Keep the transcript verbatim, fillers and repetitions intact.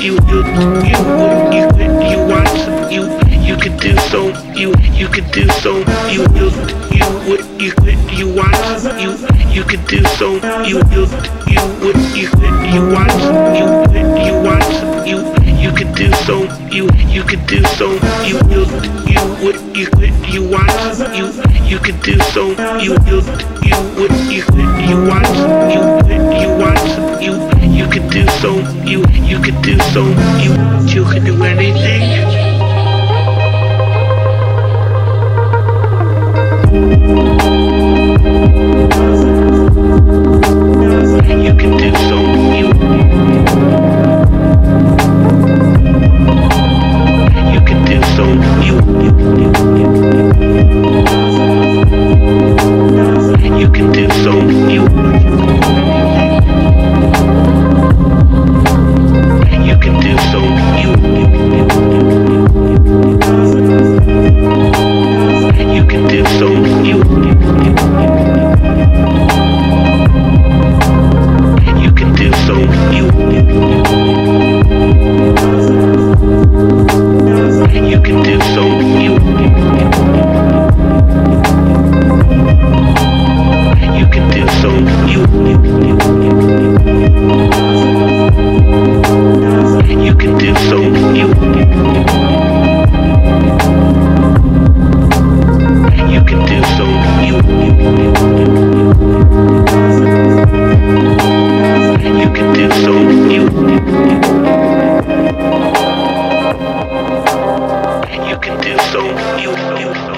you you you you you want some, you you could do so, you you could do so, you you you would you you want some, you you could do so, you you you would you you want some, you you want some, you you could do so, you you could do so, you you you would you you want some, you you could do so, you you you would you you want some, you you want some, you you could do so, you you could do so, you you could do anything. You can do so, you you can do so, you you you can do so, you you can do so, you you can do so, you you can do so, you you can do so, you you can do so, you you can do so, you you can do so, you you can do so, you you can do so, you you